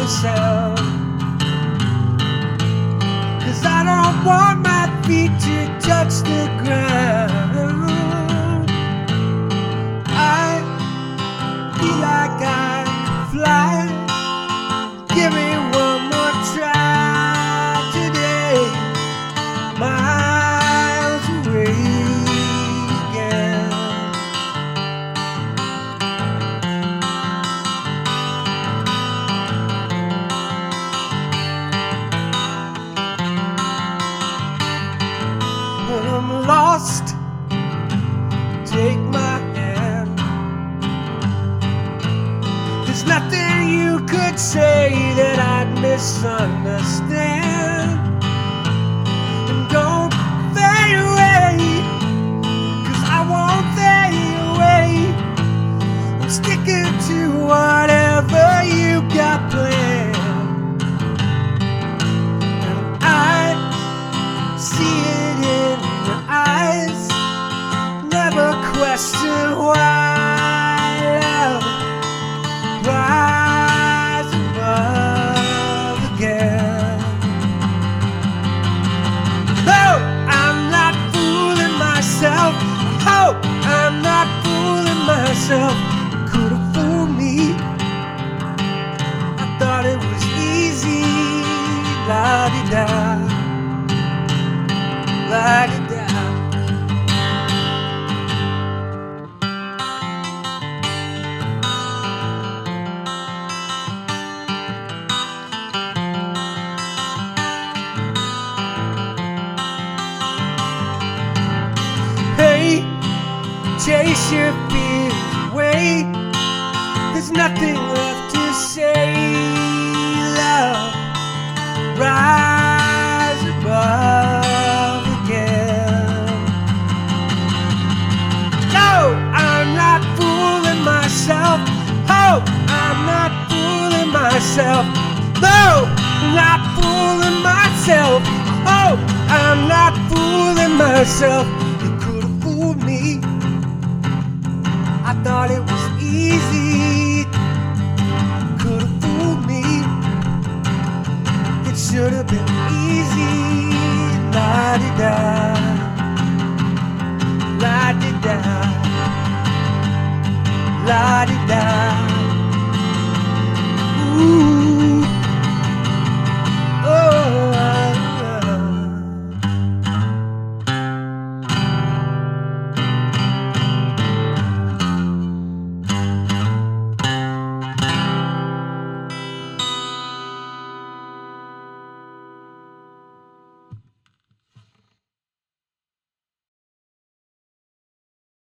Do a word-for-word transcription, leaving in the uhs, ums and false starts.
the sound, 'cause I don't want my feet to touch the ground. I feel like I can fly. Give me one more try today. Miles away again. When I'm lost, take my hand. There's nothing you could say that I'd misunderstand. And don't fade away, 'cause I won't fade away. I'm sticking to whatever you got planned. And I see it in your eyes. Never question why. Love rise above again. Oh, I'm not fooling myself. Oh, I'm not fooling myself. Could have fooled me. I thought it was easy. La-di-da, la-di-da. Chase your fears away. There's nothing left to say. Love, rise above again. No, I'm not fooling myself. Oh, I'm not fooling myself. No, I'm not fooling myself. Oh, I'm not fooling myself. You could have fooled me. I thought it was easy. Could have fooled me. It should have been easy. La-di-da, la-di-da, la-di-da.